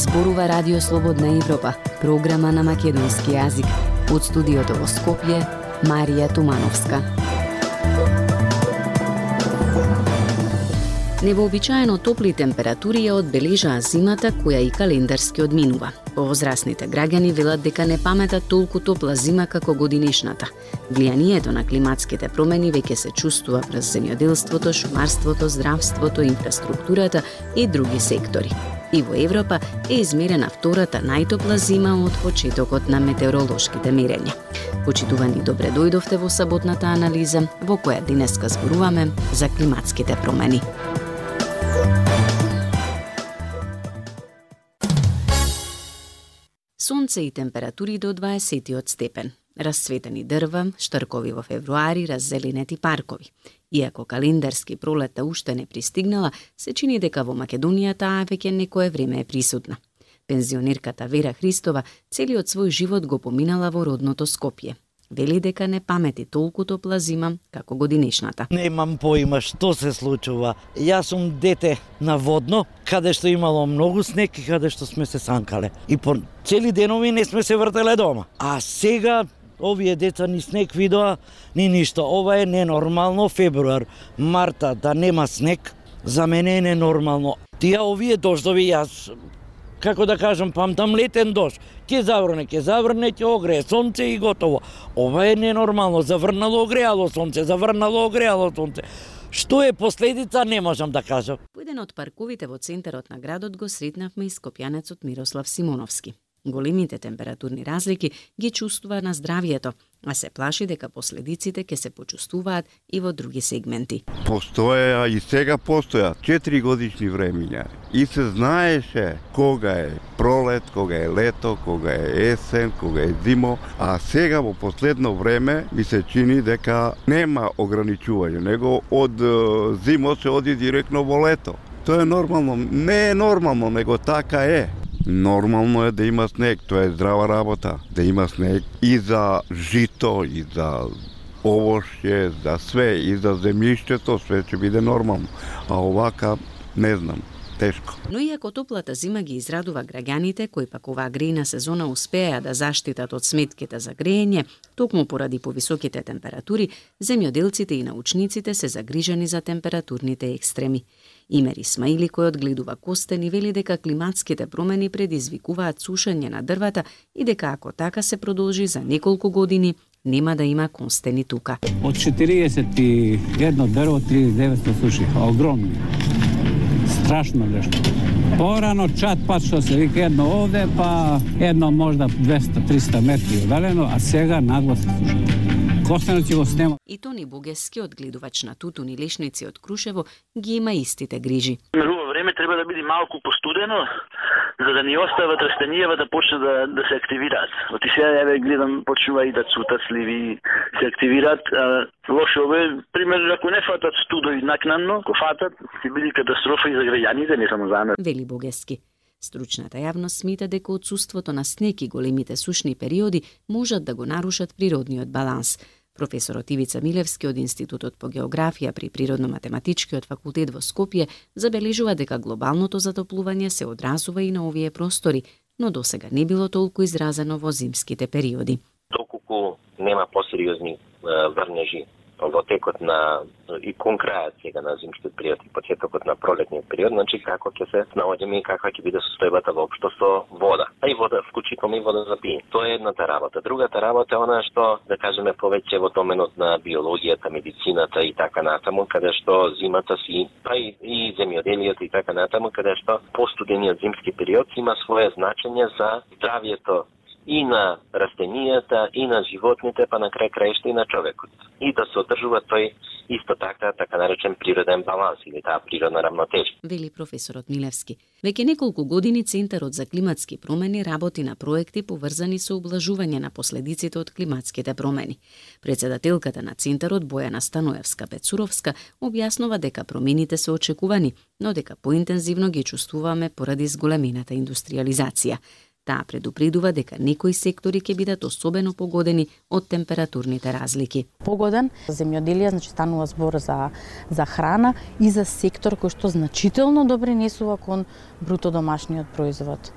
Зборува Радио Слободна Европа, програма на македонски јазик. Од студиото во Скопје, Марија Тумановска. Невообичаено топли температури ја одбележаа зимата која и календарски одминува. Повозрасните граѓани велат дека не паметат толку топла зима како годинешната. Влијанието на климатските промени веќе се чувствува врз земјоделството, шумарството, здравството, инфраструктурата и други сектори. И во Европа е измерена втората најтопла зима од почетокот на метеоролошките мерења. Почитувани, добре дојдовте во саботната анализа, во која денеска зборуваме за климатските промени. Сонце и температури до 20 степен. Расцветени дрва, штркови во февруари, раззеленети паркови. Иако календарски пролета уште не пристигнала, се чини дека во Македонија таа веќе некое време е присутна. Пензионерката Вера Христова целиот свој живот го поминала во родното Скопје. Вели дека не памети толку топла зима како годинешната. Немам поима што се случува. Јас сум дете на водно, каде што имало многу снег и каде што сме се санкале. И по цели денови не сме се вртеле дома. А сега овие деца ни снег видоа, ни ништо. Ова е ненормално. Февруар, марта да нема снег, за мене е ненормално. Тие овие дождови, јас како да кажам, памтам летен дожд. Ќе заврне, ќе огрее сонце и готово. Ова е ненормално. Заврнало, огреало сонце, заврнало, огреало сонце. Што е последица, не можам да кажам. Во еден од парковите во центарот на градот го сретнавме и скопјанецот Мирослав Симоновски. Големите температурни разлики ги чувствува на здравието, а се плаши дека последиците ќе се почувствуваат и во други сегменти. Постоја и сега постоја 4 годишни времиња и се знаеше кога е пролет, кога е лето, кога е есен, кога е зимо, а сега во последно време ми се чини дека нема ограничување, него од зимо се оди директно во лето. Тоа е нормално, не е нормално, него така е. Нормално е да има снег, тоа е здрава работа, да има снег и за жито, и за овошје, за све, и за земјиштето, све ќе биде нормално. А овака, не знам, тешко. Но иако топлата зима ги израдува граѓаните, кои пак оваа грејна сезона успеа да заштитат од сметките за грејење, токму поради повисоките температури, земјоделците и научниците се загрижени за температурните екстреми. Имер Исмаили, кој одгледува костен, и вели дека климатските промени предизвикуваат сушење на дрвата и дека ако така се продолжи за неколку години, нема да има констени тука. Од 41 дрво 39 суши, огромни. Страшно нешто. Порано чат пат што се вика едно овде, па едно можда 200-300 метри одалено, а сега нагло се суши. Костенот ќе го снема. И Тони Бугески, одгледувач на тутун и лешници од Крушево, ги има истите грижи. Во време треба да биде малку постудено, за да ни остават растенијава да почне да се активираат. Оти сега ја гледам почнува и да цутат сливи, се активираат. Лошо е, пример, ако не фатат студови накнанно, ако фатат, ќе биде катастрофа и за граѓаните, не само за нас. Вели Бугески. Стручната јавност смета дека отсуството на снег и големите сушни периоди можат да го нарушат природниот баланс. Професорот Ивица Милевски од Институтот по географија при Природно-математичкиот факултет во Скопје забележува дека глобалното затоплување се одразува и на овие простори, но досега не било толку изразено во зимските периоди. Доколку нема посериозни врнежи во текот на и кон крајот сега на зимскиот период и почетокот на пролетниот период, значи како ќе се наоѓаме и каква ќе биде состојбата воопшто со вода. А и вода, вклучително и вода за пиење. Тоа е едната работа. Другата работа е она што, да кажеме, повеќе во доменот на биологијата, медицината и така натаму, каде што зимата си, па и земјоделието и така натаму, каде што постудениот зимски период има свое значење за здравието и на растенијата, и на животните, па на крај краишта и на човекот. И да се одржува тој исто така наречен природен баланс или таа природна рамнотежа. Вели професорот Милевски. Веќе неколку години Центарот за климатски промени работи на проекти поврзани со облажување на последиците од климатските промени. Председателката на Центарот Бојана Станоевска-Пецуровска објаснува дека промените се очекувани, но дека поинтензивно ги чувствуваме поради зголемената индустриализација. Таа предупредува дека некои сектори ќе бидат особено погодени од температурните разлики. Погоден земјоделие, значи станува збор за храна и за сектор кој што значително допринесува кон бруто домашниот производ.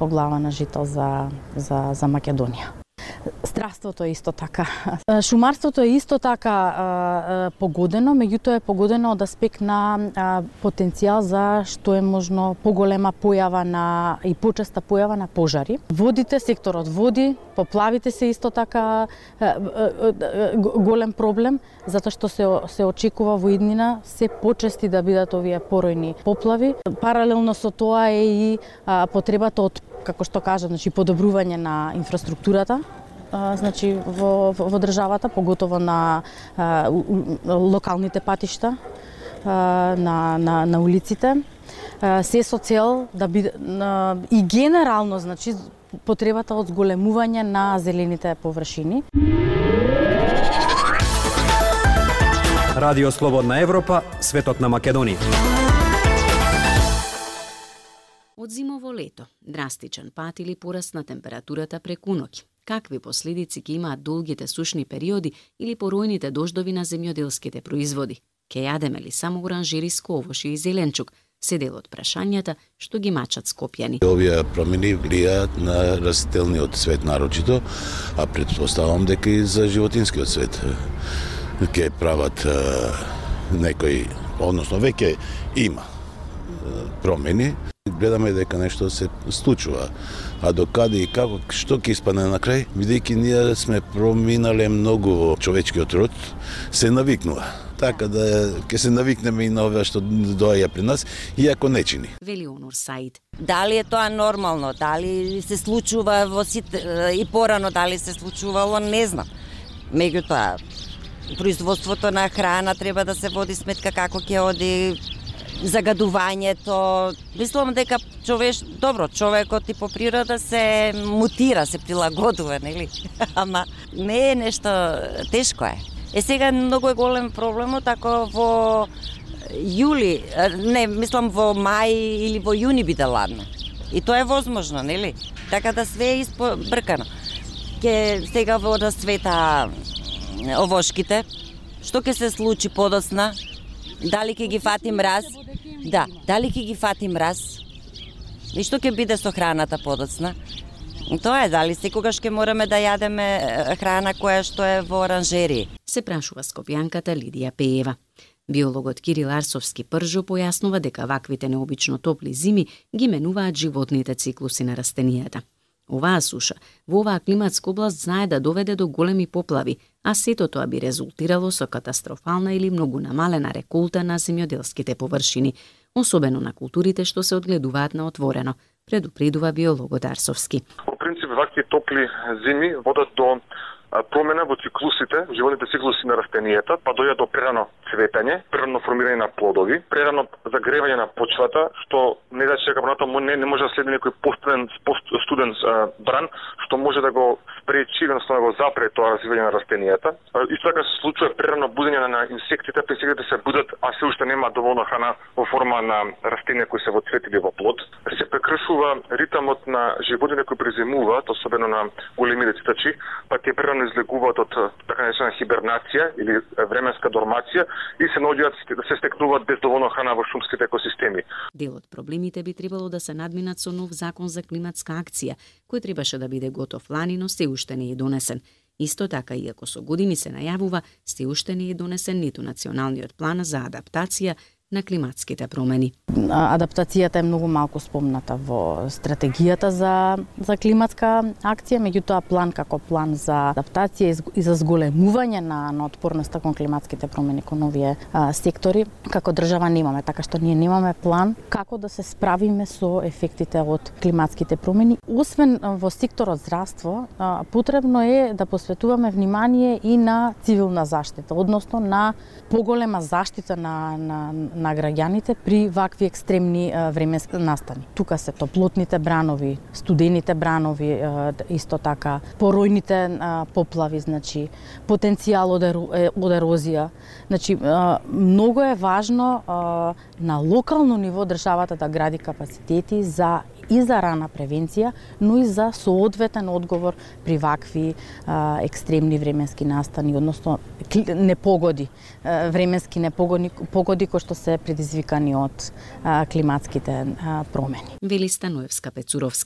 по глава на жител за Македонија. Здравството е исто така. Шумарството е исто така погодено, меѓутоа е погодено од аспект на потенцијал за што е можно поголема појава и почеста појава на пожари. Водите, секторот води, поплавите се исто така голем проблем, затоа што се очекува во иднина се почести да бидат овие поројни поплави. Паралелно со тоа е и потребата од, како што кажа, значи подобрување на инфраструктурата, значи во државата, поготово на локалните патишта, на улиците, се со цел да биде и генерално, значи потребата од зголемување на зелените површини. Радио Слободна Европа, светот на Македонија. Од зимо во лето, драстичен пат или пораст на температурата преку ноќ. Какви последици ќе имаат долгите сушни периоди или поројните дождови на земјоделските производи? Ке јадеме ли само оранжериско овошје и зеленчук? Се дел од прашањата што ги мачат скопјани. Овие промени влијаат на растителниот свет нарочито, а претпоставам дека и за животинскиот свет ќе прават некои, односно веќе има промени. Гледаме дека нешто се случува, а докаде и како, што ќе испадне на крај, бидејќи ние сме проминале многу човечкиот род, се навикнува. Така да ќе се навикнеме и на ова што доаѓа при нас, иако не чини. Вели Онур Саид. Дали е тоа нормално, дали се случува во и порано, дали се случувало, не знам. Меѓутоа, производството на храна треба да се води сметка како ќе оди загадувањето. Мислам дека човекот и по природа се мутира, се прилагодува, нели? Ама не е нешто тешко е. Сега многу е голем проблемот ако во јули, во мај или во јуни биде ладно. И тоа е возможно, нели? Така да све е испобркано. Сега во да света овошките, што ќе се случи подоцна? Дали ќе ги фати мраз? Да, дали ќе ги фати мраз? И што ќе биде со храната подоцна? Тоа е, дали секогаш ќе мораме да јадеме храна која што е во оранжерии? Се прашува скопјанката Лидија Пеева. Биологот Кирил Арсовски Пржо појаснува дека ваквите необично топли зими ги менуваат животните циклуси на растенијата. Оваа суша во оваа климатска област знае да доведе до големи поплави, а сето тоа би резултирало со катастрофална или многу намалена реколта на земјоделските површини, особено на културите што се одгледуваат на отворено, предупредува биологот Арсовски. По принцип, вакви топли зими водат до промена во циклусите, животните циклуси на растенијата, па дојде до прерано цветење, прерано формирање на плодови, прерано загревање на почвата, што не значи дека понатаму не може да следи некој постстуден бран, што може да го спречи, односно да го запре тоа развивање на растенијата. Исто така се случува прерано будење на инсектите, па инсектите се будат, а се уште нема доволно храна во форма на растенија кои се во цвет или во плод. Се прекршува ритмот на животните кои презимуваат, особено на големите цитачи, па те прерано излегуваат од така наречена хибернација или временска дормација и се наоѓаат да се стекнуваат без доволно храна во шумските екосистеми. Дел од проблемите би требало да се надминат со нов закон за климатска акција, кој требаше да биде готов лани, но се уште не е донесен. Исто така, иако со години се најавува, се уште не е донесен ниту националниот план за адаптација на климатските промени. Адаптацијата е многу малку спомната во стратегијата за климатска акција, меѓутоа план како план за адаптација и за зголемување на отпорноста кон климатските промени кон овие сектори, како држава немаме, така што ние немаме план како да се справиме со ефектите од климатските промени. Освен во секторот здравство, потребно е да посветуваме внимание и на цивилна заштита, односно на поголема заштита на граѓаните при вакви екстремни временски настани. Тука се топлотните бранови, студените бранови, исто така поројните поплави, значи потенцијал од ерозија. Значи многу е важно на локално ниво државата да гради капацитети и за рана превенција, но и за соодветен одговор при вакви екстремни временски настани, односно непогоди, временски непогоди кои што се предизвикани од климатските промени. Вели Станоевска Пецуровска.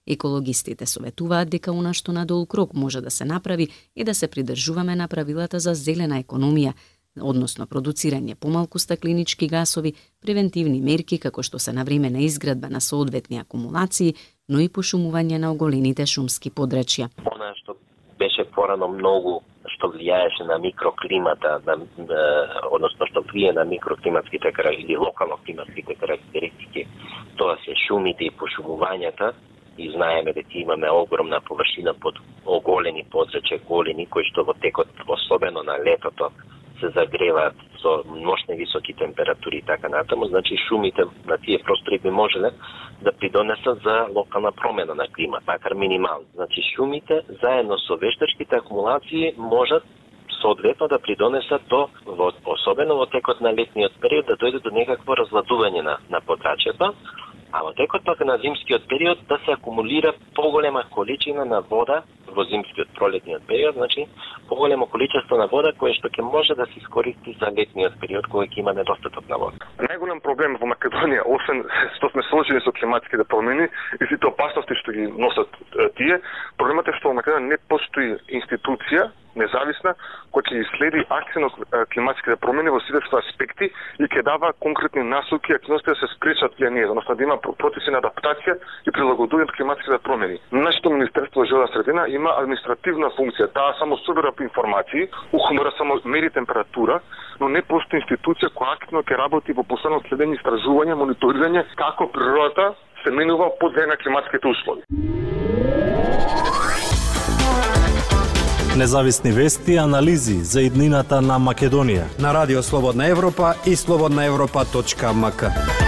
Екологистите советуваат дека она што надолу крок може да се направи е да се придржуваме на правилата за зелена економија, односно продуцирање помалку стакленички гасови, превентивни мерки како што се навремена изградба на соодветни акумулации, но и пошумување на оголените шумски подрачја. Она што беше порано многу што влијаеше на микроклимата, односно што влијае на микроклиматските или локално климатските карактеристики, тоа се шумите и пошумувањата, и знаеме дека имаме огромна површина под оголени подрачја, голени, кои што во текот, особено на летото, се загреваат со ношни високи температури и така натаму, значи шумите на тие простори би можеле да придонесат за локална промена на климат, макар минимално. Значи шумите заедно со вештачките акумулации можат соодветно да придонесат особено во текот на летниот период, да дојде до некакво разладување на подрачјето, а во текот пак на зимскиот период да се акумулира поголема количина на вода во зимскиот пролетниот период, значи поголемо количество на вода кое што ќе може да се искористи за летниот период кога ќе има недостаток на вода. Најголем проблем во Македонија, освен што сме соочени со климатските промени и сите опасности што ги носат тие, проблемот е што во Македонија не постои институција независна која ќе следи акција на климатските промени во сите аспекти и ќе дава конкретни насоки и активности да се спречат тие, односно да има процеси на адаптација и прилагодување на климатските промени. Нашето Министерство за животна средина има административна функција, таа само собира информации, ухмора само мери температура, но не постои институција која активно ќе работи во последно следење, истражување, мониторирање како природата се менува под влијание на климатските услови. Независни вести и анализи за иднината на Македонија на Радио Слободна Европа и slobodnaevropa.mk.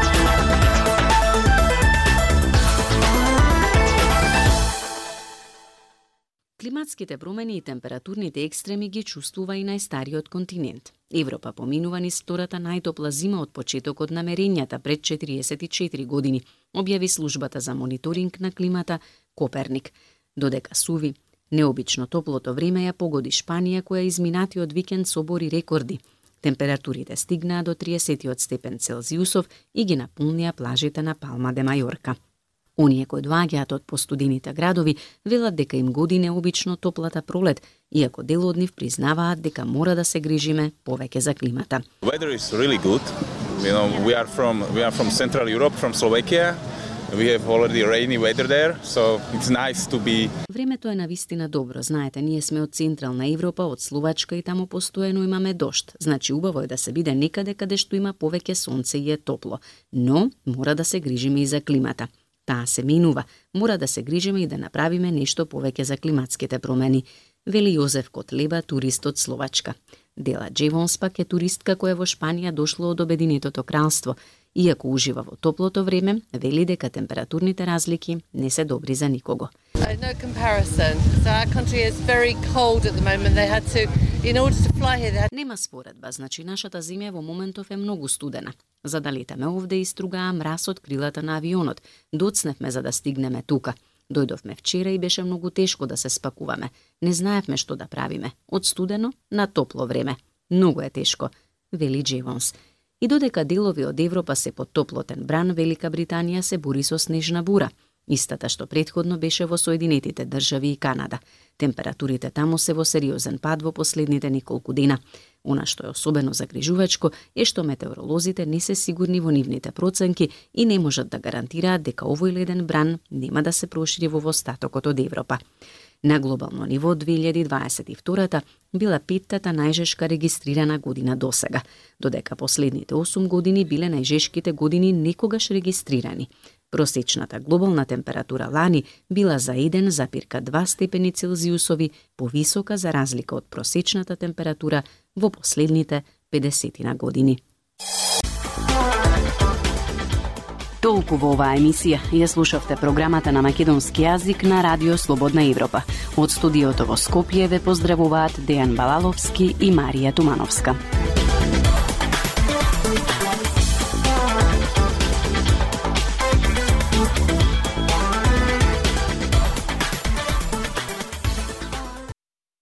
Климатските промени и температурните екстреми ги чувствува и најстариот континент. Европа поминува низ втората најтопла зима од почетокот на мерењата пред 44 години, објави службата за мониторинг на климата Коперник. Додека суви, необично топлото време ја погоди Шпанија, која изминатиот викенд собори рекорди. Температурите стигнаа до 30 степен Целзиусов и ги наполнија плажите на Палма де Мајорка. Оние кои доаѓаат од постудените градови велат дека им годи необично топлата пролет, иако дел од нив признаваат дека мора да се грижиме повеќе за климата. Weather is really good. You know, we are from Central Europe, from Slovakia. We have already rainy weather there, so it's nice to be. Времето е навистина добро. Знаете, ние сме од Централна Европа, од Словачка и таму постојано имаме дожд. Значи убаво е да се биде некаде каде што има повеќе сонце и е топло. Но мора да се грижиме и за климата. Таа се минува. Мора да се грижиме и да направиме нешто повеќе за климатските промени, вели Јозеф Котлеба, турист од Словачка. Дела Джевонс пак е туристка која во Шпанија дошла од Обединетото кралство. Иако ужива во топлото време, вели дека температурните разлики не се добри за никого. No comparison. So our country is very cold at the moment. They had to, in order to fly here, Нема споредба, значи нашата земја во моментов е многу студена. За да летаме овде истругаа мраз од крилата на авионот. Доцневме за да стигнеме тука. Дојдовме вчера и беше многу тешко да се спакуваме. Не знаевме што да правиме. Од студено на топло време. Многу е тешко, вели Джевонс. И додека делови од Европа се под топлотен бран, Велика Британија се бори со снежна бура, истата што претходно беше во Соединетите држави и Канада. Температурите таму се во сериозен пад во последните неколку дена. Она што е особено загрижувачко е што метеоролозите не се сигурни во нивните проценки и не можат да гарантираат дека овој леден бран нема да се прошири во остатокот од Европа. На глобално ниво 2022 била петтата најжешка регистрирана година досега, додека последните 8 години биле најжешките години некогаш регистрирани. Просечната глобална температура лани била за 1,2 степени Целзиусови повисока за разлика од просечната температура во последните 50 години. Толку во оваа емисија ја слушавте програмата на македонски јазик на Радио Слободна Европа. Од студиото во Скопје ве поздравуваат Дејан Балаловски и Марија Тумановска.